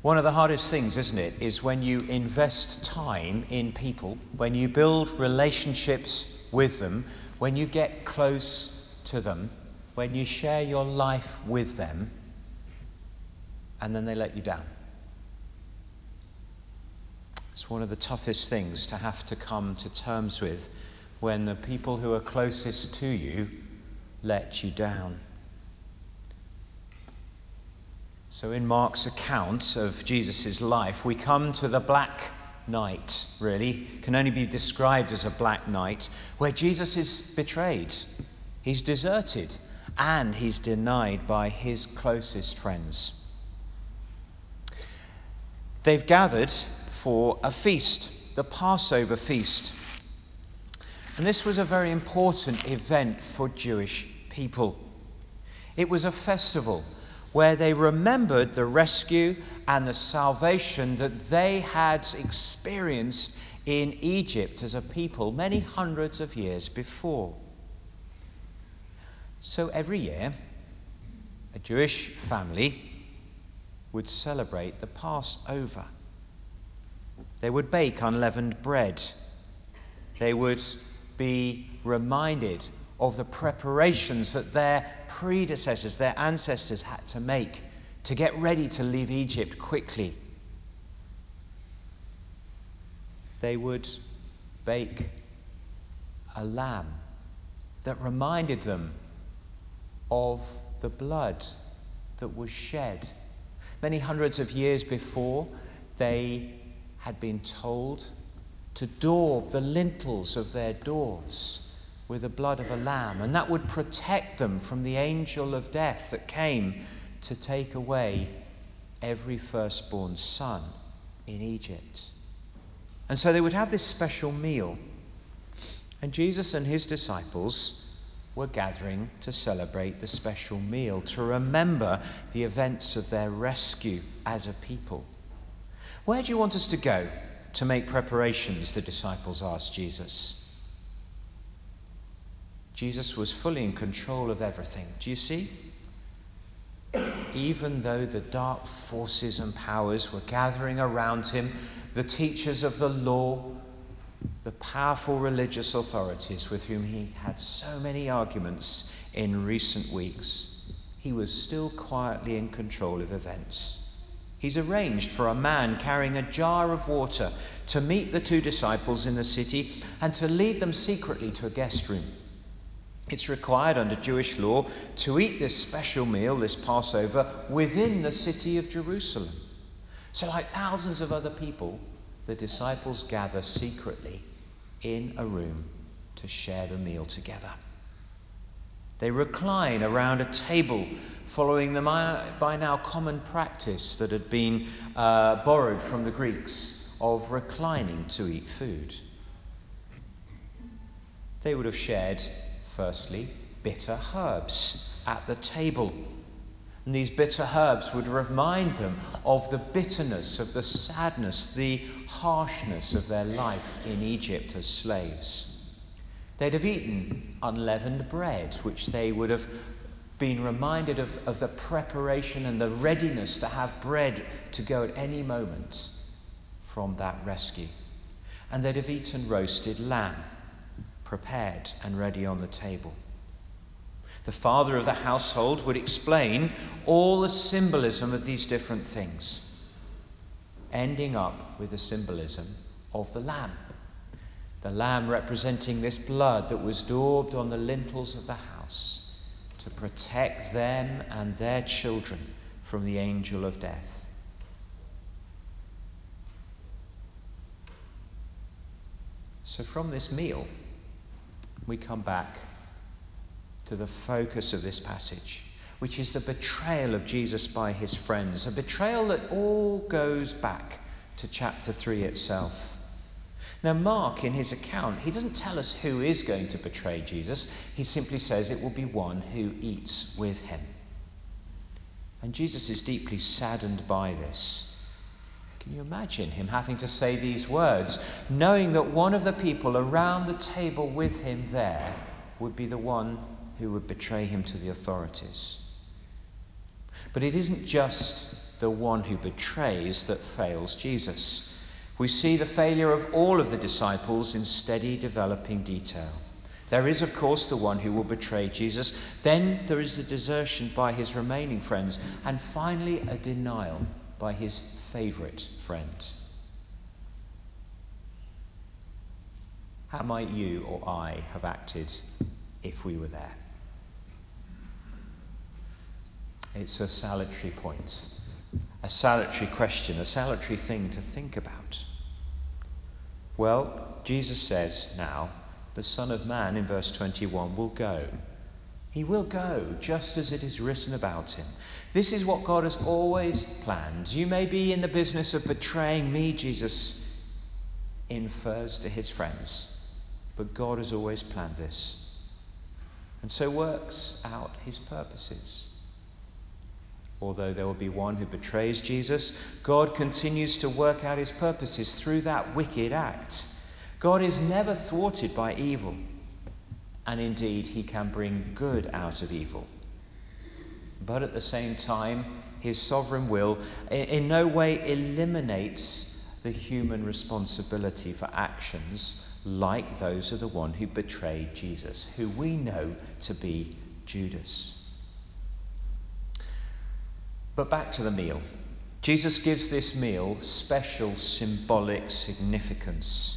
One of the hardest things, isn't it, is when you invest time in people, when you build relationships with them, when you get close to them, when you share your life with them, and then they let you down. It's one of the toughest things to have to come to terms with, when the people who are closest to you let you down. So in Mark's account of Jesus' life, we come to the black night, really. It can only be described as a black night, where Jesus is betrayed, he's deserted, and he's denied by his closest friends. They've gathered for a feast, the Passover feast. And this was a very important event for Jewish people. It was a festival where they remembered the rescue and the salvation that they had experienced in Egypt as a people many hundreds of years before. So every year, a Jewish family would celebrate the Passover. They would bake unleavened bread. They would be reminded of the preparations that their predecessors, their ancestors had to make to get ready to leave Egypt quickly. They would bake a lamb that reminded them of the blood that was shed. Many hundreds of years before, they had been told to daub the lintels of their doors with the blood of a lamb, and that would protect them from the angel of death that came to take away every firstborn son in Egypt. And so they would have this special meal, and Jesus and his disciples were gathering to celebrate the special meal, to remember the events of their rescue as a people. Where do you want us to go to make preparations? The disciples asked Jesus. Jesus was fully in control of everything. Do you see? Even though the dark forces and powers were gathering around him, the teachers of the law, the powerful religious authorities with whom he had so many arguments in recent weeks, he was still quietly in control of events. He's arranged for a man carrying a jar of water to meet the two disciples in the city and to lead them secretly to a guest room. It's required under Jewish law to eat this special meal, this Passover, within the city of Jerusalem. So like thousands of other people, the disciples gather secretly in a room to share the meal together. They recline around a table, following the by now common practice that had been borrowed from the Greeks of reclining to eat food. They would have shared, firstly, bitter herbs at the table. And these bitter herbs would remind them of the bitterness, of the sadness, the harshness of their life in Egypt as slaves. They'd have eaten unleavened bread, which they would have been reminded of the preparation and the readiness to have bread to go at any moment from that rescue. And they'd have eaten roasted lamb, prepared and ready on the table. The father of the household would explain all the symbolism of these different things, ending up with the symbolism of the lamb representing this blood that was daubed on the lintels of the house to protect them and their children from the angel of death. So from this meal, we come back to the focus of this passage, which is the betrayal of Jesus by his friends, a betrayal that all goes back to chapter 3 itself. Now, Mark, in his account, he doesn't tell us who is going to betray Jesus. He simply says it will be one who eats with him. And Jesus is deeply saddened by this. Can you imagine him having to say these words, knowing that one of the people around the table with him there would be the one who would betray him to the authorities? But it isn't just the one who betrays that fails Jesus. We see the failure of all of the disciples in steady developing detail. There is, of course, the one who will betray Jesus. Then there is the desertion by his remaining friends. And finally, a denial by his favourite friend. How might you or I have acted if we were there? It's a salutary point, a salutary question, a salutary thing to think about. Well, Jesus says now, the Son of Man, in verse 21, will go. He will go, just as it is written about him. This is what God has always planned. You may be in the business of betraying me, Jesus infers to his friends. But God has always planned this. And so works out his purposes. Although there will be one who betrays Jesus, God continues to work out his purposes through that wicked act. God is never thwarted by evil. And indeed, he can bring good out of evil. But at the same time, his sovereign will in no way eliminates the human responsibility for actions like those of the one who betrayed Jesus, who we know to be Judas. But back to the meal. Jesus gives this meal special symbolic significance.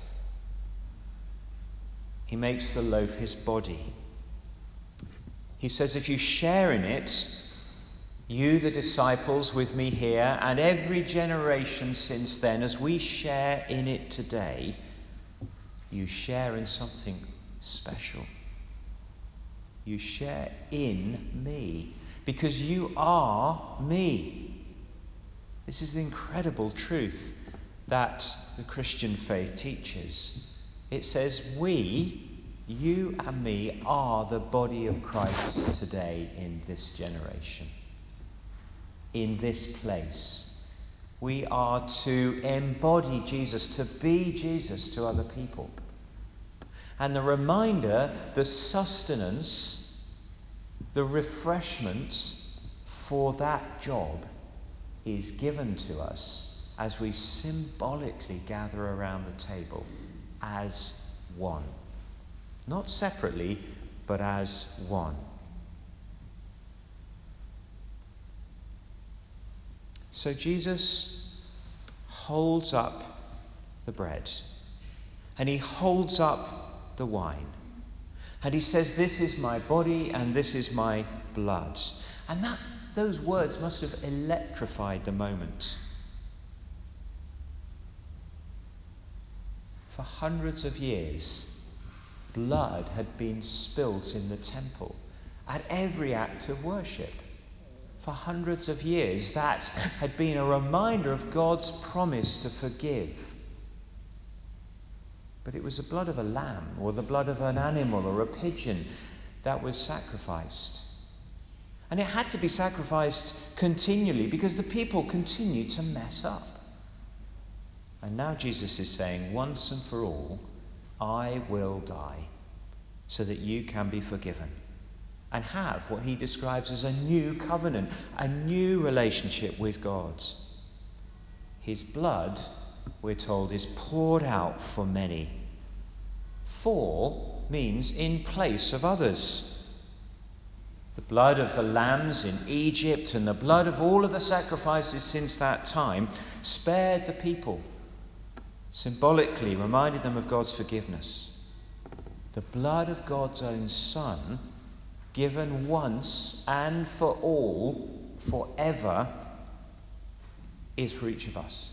He makes the loaf his body. He says, if you share in it, you, the disciples, with me here, and every generation since then, as we share in it today, you share in something special. You share in me, because you are me. This is the incredible truth that the Christian faith teaches. It says we, you and me, are the body of Christ today in this generation. In this place. We are to embody Jesus, to be Jesus to other people. And the reminder, the sustenance, the refreshment for that job is given to us as we symbolically gather around the table as one. Not separately, but as one. So Jesus holds up the bread and he holds up the wine and he says, this is my body and this is my blood. And those words must have electrified the moment. For hundreds of years, blood had been spilt in the temple at every act of worship. For hundreds of years, that had been a reminder of God's promise to forgive. But it was the blood of a lamb or the blood of an animal or a pigeon that was sacrificed. And it had to be sacrificed continually because the people continued to mess up. And now Jesus is saying, once and for all, I will die so that you can be forgiven and have what he describes as a new covenant, a new relationship with God. His blood, we're told, is poured out for many. For means in place of others. The blood of the lambs in Egypt and the blood of all of the sacrifices since that time spared the people, symbolically reminded them of God's forgiveness. The blood of God's own Son, given once and for all, forever, is for each of us.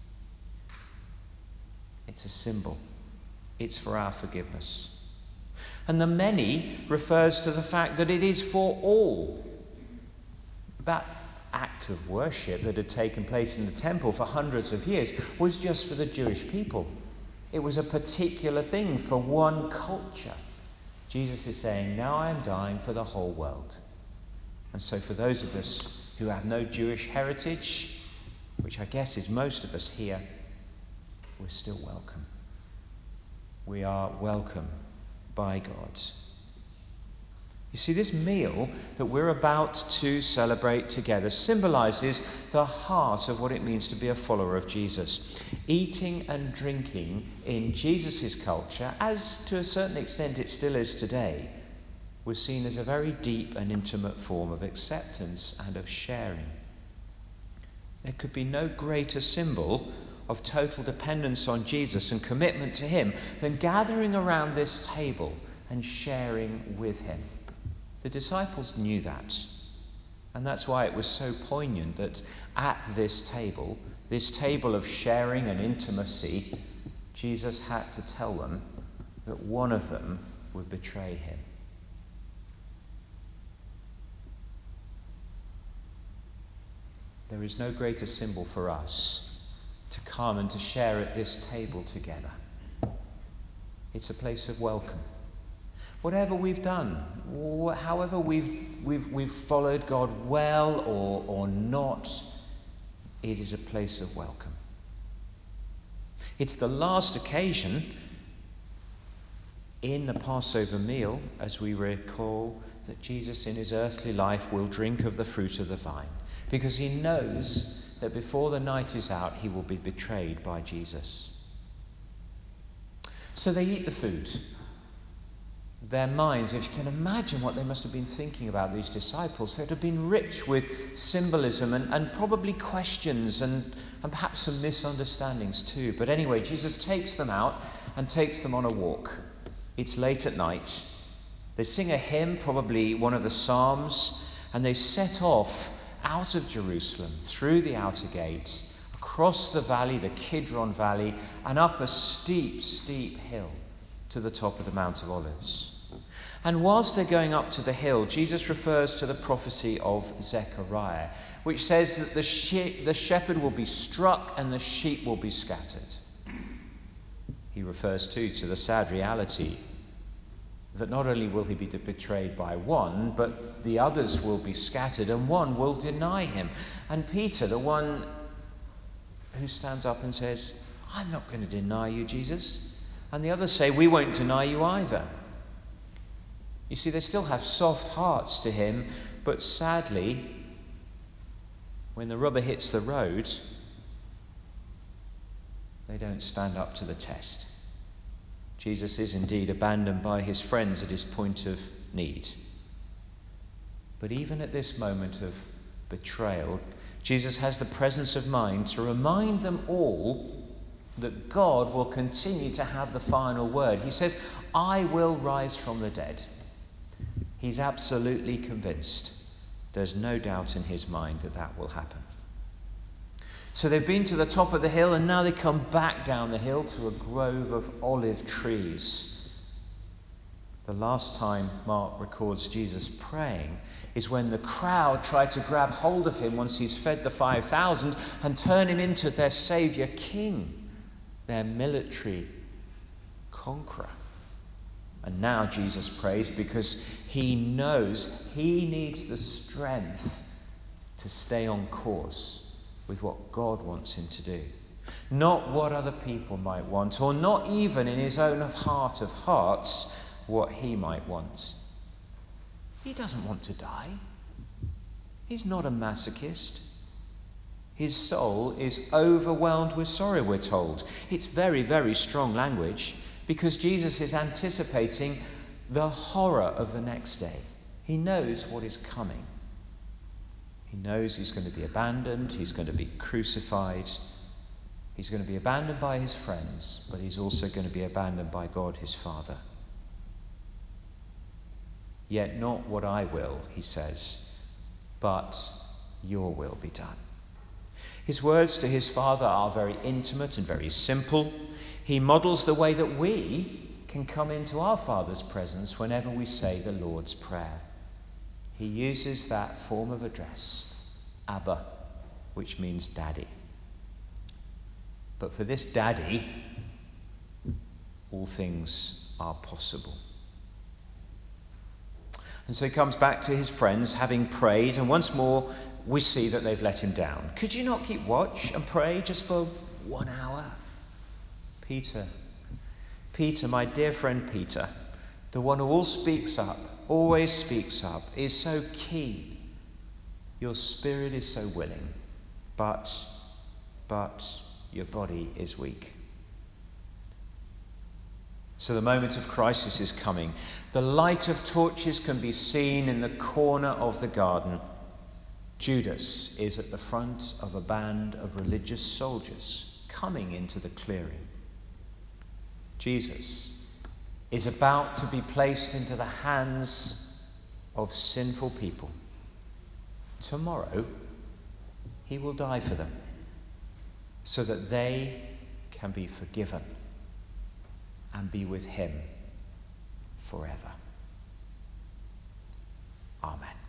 It's a symbol. It's for our forgiveness. And the many refers to the fact that it is for all. That act of worship that had taken place in the temple for hundreds of years was just for the Jewish people. It was a particular thing for one culture. Jesus is saying, now I am dying for the whole world. And so for those of us who have no Jewish heritage, which I guess is most of us here, we're still welcome. We are welcome by God. You see, this meal that we're about to celebrate together symbolizes the heart of what it means to be a follower of Jesus. Eating and drinking in Jesus' culture, as to a certain extent it still is today, was seen as a very deep and intimate form of acceptance and of sharing. There could be no greater symbol of total dependence on Jesus and commitment to him than gathering around this table and sharing with him. The disciples knew that, and that's why it was so poignant that at this table of sharing and intimacy, Jesus had to tell them that one of them would betray him. There is no greater symbol for us to come and to share at this table together. It's a place of welcome. Whatever we've done, however we've followed God well or not, it is a place of welcome. It's the last occasion in the Passover meal, as we recall, that Jesus in his earthly life will drink of the fruit of the vine, because he knows that before the night is out, he will be betrayed by Jesus. So they eat the food. Their minds, if you can imagine what they must have been thinking about, these disciples, they'd have been rich with symbolism and probably questions and perhaps some misunderstandings too. But anyway, Jesus takes them out and takes them on a walk. It's late at night. They sing a hymn, probably one of the Psalms, and they set off out of Jerusalem, through the outer gate, across the valley, the Kidron Valley, and up a steep, steep hill to the top of the Mount of Olives. And whilst they're going up to the hill, Jesus refers to the prophecy of Zechariah, which says that the shepherd will be struck and the sheep will be scattered. He refers too to the sad reality that not only will he be betrayed by one, but the others will be scattered and one will deny him. And Peter, the one who stands up and says, "I'm not going to deny you, Jesus." And the others say, "We won't deny you either." You see, they still have soft hearts to him, but sadly, when the rubber hits the road, they don't stand up to the test. Jesus is indeed abandoned by his friends at his point of need. But even at this moment of betrayal, Jesus has the presence of mind to remind them all that God will continue to have the final word. He says, "I will rise from the dead." He's absolutely convinced. There's no doubt in his mind that that will happen. So they've been to the top of the hill, and now they come back down the hill to a grove of olive trees. The last time Mark records Jesus praying is when the crowd tried to grab hold of him once he's fed the 5,000 and turn him into their saviour king, their military conqueror. And now Jesus prays because he knows he needs the strength to stay on course with what God wants him to do. Not what other people might want, or not even in his own heart of hearts what he might want. He doesn't want to die. He's not a masochist. His soul is overwhelmed with sorrow, we're told. It's very, very strong language, because Jesus is anticipating the horror of the next day. He knows what is coming. He knows he's going to be abandoned, he's going to be crucified, he's going to be abandoned by his friends, but he's also going to be abandoned by God his Father. "Yet not what I will," he says, "but your will be done." His words to his Father are very intimate and very simple. He models the way that we can come into our Father's presence whenever we say the Lord's Prayer. He uses that form of address, Abba, which means daddy. But for this daddy, all things are possible. And so he comes back to his friends, having prayed, and once more we see that they've let him down. "Could you not keep watch and pray just for 1 hour? Peter, my dear friend Peter, the one who always speaks up, is so keen. Your spirit is so willing, but your body is weak. So the moment of crisis is coming. The light of torches can be seen in the corner of the garden. Judas is at the front of a band of religious soldiers coming into the clearing. Jesus is about to be placed into the hands of sinful people. Tomorrow, he will die for them so that they can be forgiven and be with him forever. Amen.